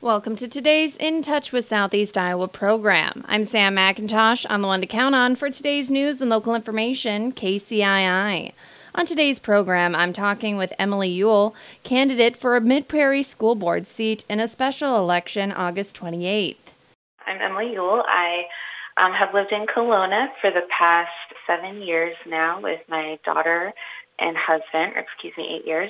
Welcome to today's In Touch with Southeast Iowa program. I'm Sam McIntosh. I'm the one to count on for today's news and local information, KCII. On today's program, I'm talking with Emily Ewell, candidate for a Mid-Prairie School Board seat in a special election August 28th. I'm Emily Ewell. I have lived in Kelowna for the past 7 years now with my daughter and husband, 8 years.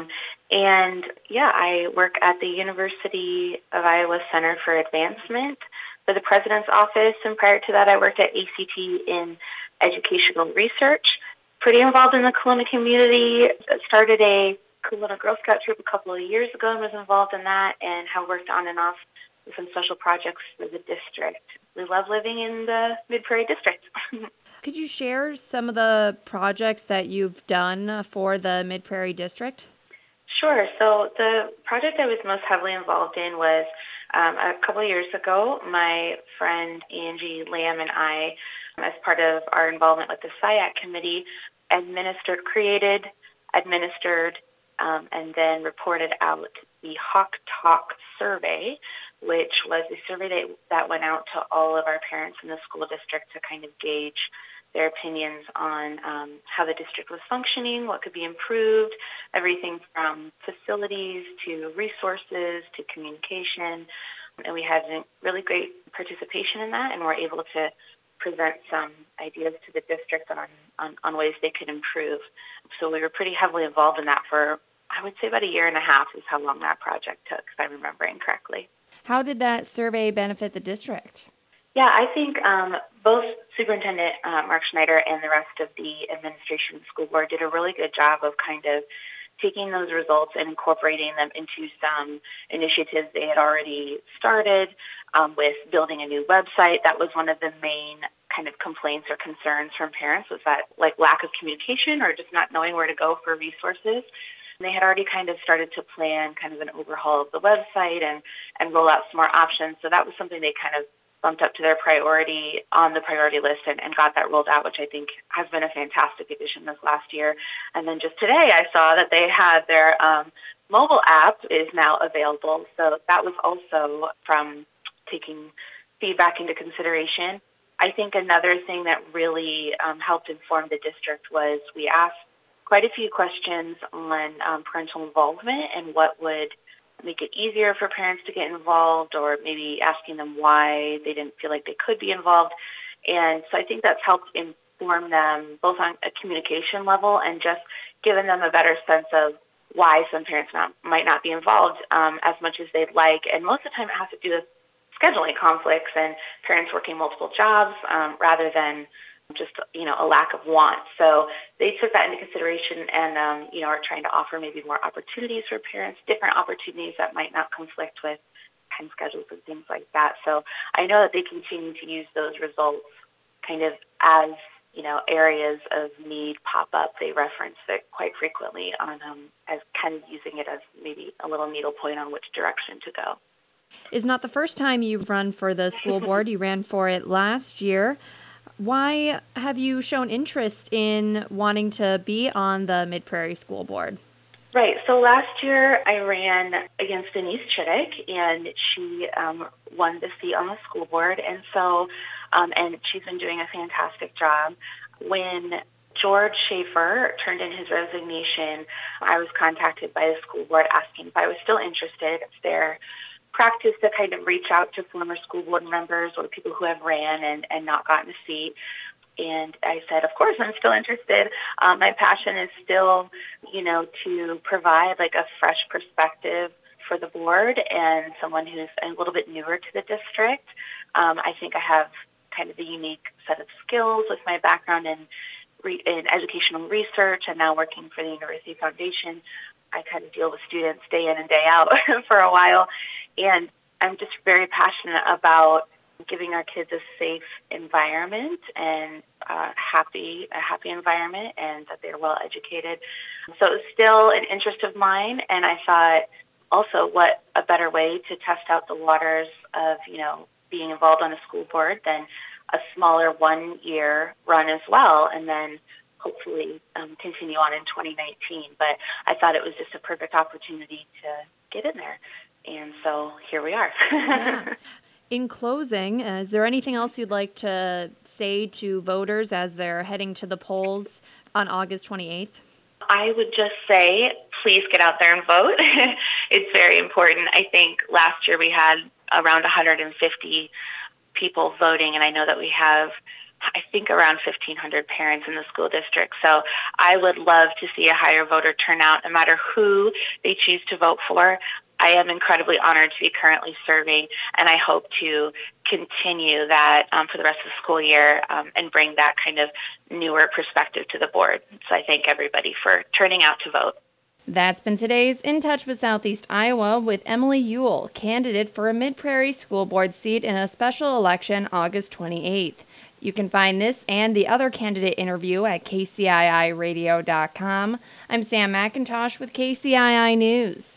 I work at the University of Iowa Center for Advancement for the President's Office, and prior to that I worked at ACT in educational research. Pretty involved in the Kelowna community. Started a Kelowna Girl Scout troop a couple of years ago and was involved in that, and have worked on and off with some special projects for the district. We love living in the Mid-Prairie district. Could you share some of the projects that you've done for the Mid-Prairie district? Sure. So the project I was most heavily involved in was a couple of years ago. My friend Angie Lamb and I, as part of our involvement with the SIAC committee, created, administered, and then reported out the Hawk Talk survey, which was a survey that went out to all of our parents in the school district to kind of gauge their opinions on how the district was functioning, what could be improved, everything from facilities to resources to communication. And we had really great participation in that, and were able to present some ideas to the district on ways they could improve. So we were pretty heavily involved in that for, I would say, about 1.5 years is how long that project took, if I'm remembering correctly. How did that survey benefit the district? Yeah, I think both Superintendent Mark Schneider and the rest of the administration and school board did a really good job of kind of taking those results and incorporating them into some initiatives they had already started with building a new website. That was one of the main kind of complaints or concerns from parents, was that lack of communication or just not knowing where to go for resources. They had already kind of started to plan kind of an overhaul of the website and roll out some more options. So that was something they kind of bumped up to their priority on the priority list and got that rolled out, which I think has been a fantastic addition this last year. And then just today I saw that they had their mobile app is now available. So that was also from taking feedback into consideration. I think another thing that really helped inform the district was we asked quite a few questions on parental involvement and what would make it easier for parents to get involved, or maybe asking them why they didn't feel like they could be involved. And so I think that's helped inform them both on a communication level and just given them a better sense of why some parents might not be involved as much as they'd like. And most of the time it has to do with scheduling conflicts and parents working multiple jobs rather than just, a lack of want. So they took that into consideration and, are trying to offer maybe more opportunities for parents, different opportunities that might not conflict with time schedules and things like that. So I know that they continue to use those results kind of as, areas of need pop up. They reference it quite frequently on as kind of using it as maybe a little needle point on which direction to go. It's not the first time you've run for the school board. You ran for it last year. Why have you shown interest in wanting to be on the Mid-Prairie School Board? Right. So last year I ran against Denise Chittick, and she won the seat on the school board. And so, and she's been doing a fantastic job. When George Schaefer turned in his resignation, I was contacted by the school board asking if I was still interested. It's their practice to kind of reach out to former school board members or people who have ran and not gotten a seat. And I said, of course, I'm still interested. My passion is still, to provide a fresh perspective for the board and someone who's a little bit newer to the district. I think I have kind of a unique set of skills with my background in educational research and now working for the University Foundation. I kind of deal with students day in and day out for a while. And I'm just very passionate about giving our kids a safe environment and a happy environment, and that they're well educated. So it was still an interest of mine, and I thought also what a better way to test out the waters of, being involved on a school board than a smaller 1-year run as well, and then hopefully continue on in 2019. But I thought it was just a perfect opportunity to get in there. And so here we are. Yeah. In closing, is there anything else you'd like to say to voters as they're heading to the polls on August 28th? I would just say, please get out there and vote. It's very important. I think last year we had around 150 people voting, and I know that we have, I think, around 1,500 parents in the school district. So I would love to see a higher voter turnout, no matter who they choose to vote for. I am incredibly honored to be currently serving, and I hope to continue that for the rest of the school year and bring that kind of newer perspective to the board. So I thank everybody for turning out to vote. That's been today's In Touch with Southeast Iowa with Emily Ewell, candidate for a Mid-Prairie School Board seat in a special election August 28th. You can find this and the other candidate interview at kciiradio.com. I'm Sam McIntosh with KCII News.